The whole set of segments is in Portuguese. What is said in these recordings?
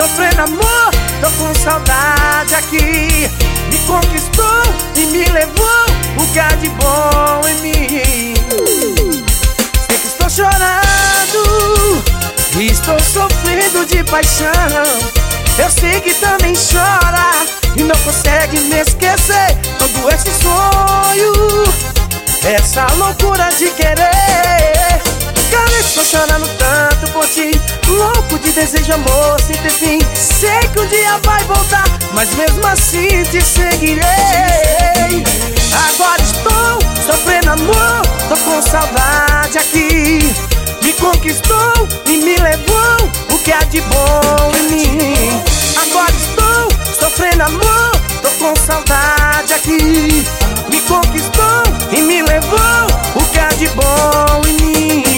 sofrendo amor, tô com saudade aqui. Me conquistou e me levou o que há de bom em mim. Sei que estou chorando e estou sofrendo de paixão. Eu sei que também chora e não consegue me esquecer. Todo esse sonho, essa loucura de querer. Cara, estou chorando tanto por ti, louco de desejo, amor sem ter fim. Sei que um dia vai voltar, mas mesmo assim te seguirei. Agora estou sofrendo amor, tô com saudade aqui. Me conquistou e me levou o que há de bom em mim. Agora estou sofrendo amor, tô com saudade aqui. Me conquistou e me levou o que há de bom em mim.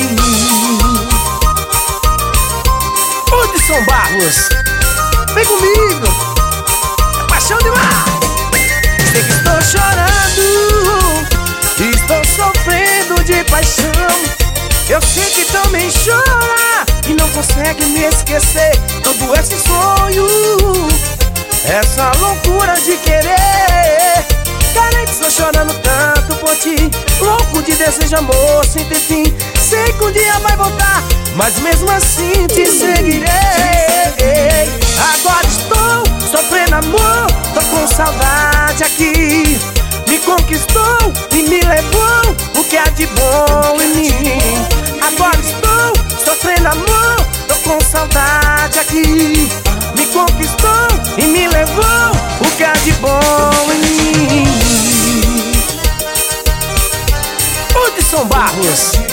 Hudson Barros, vem comigo, é paixão demais. Sei que estou chorando, estou sofrendo de paixão. Eu sei que também chora e não consegue me esquecer. Todo esse sonho, essa loucura de querer. Carente, estou chorando tanto por ti, louco de desejo, amor sem ter fim. Sei que um dia vai voltar, mas mesmo assim te seguirei. Agora estou sofrendo amor, tô com saudade aqui. Me conquistou e me levou o que há de bom em mim. Agora estou sofrendo amor, tô com saudade aqui. Me conquistou e me levou o que há de bom em mim. Hudson Barros.